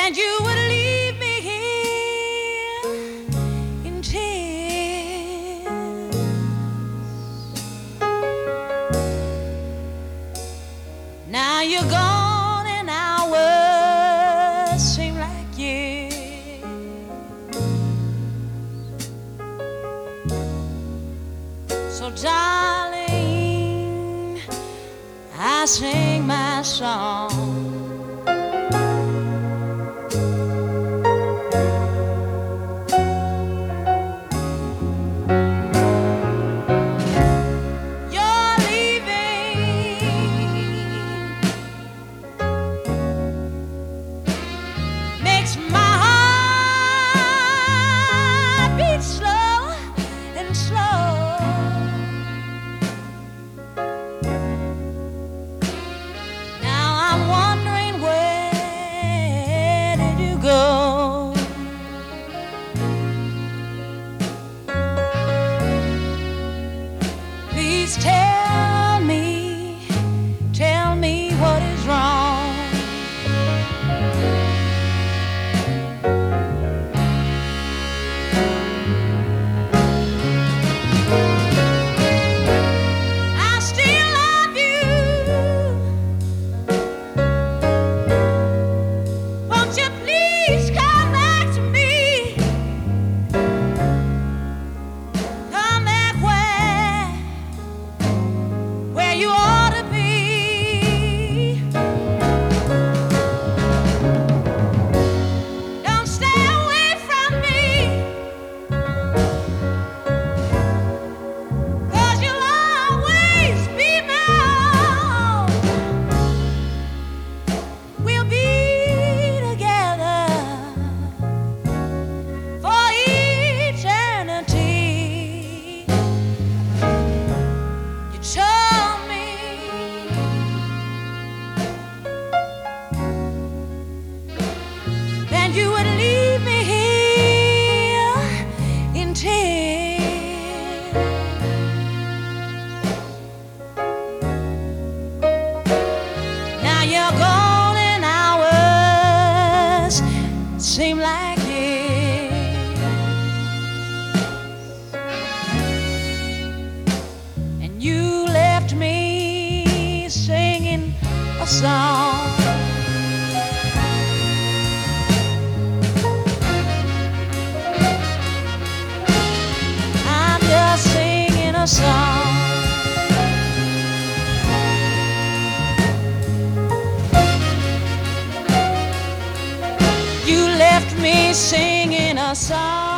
and you would leave me here in tears. Now you're gone and hours seem like years. So darling, I sing my song. My heart beats slow and slow. Now I'm wondering, where did you go? Please tell me what is wrong. You ought to be. Don't stay away from me, 'cause you'll always be my own. We'll be together for eternity. You told me then you would leave me here in tears. Now you're gone and hours seem like years, and you left me singing a song. Singing a song. You left me singing a song.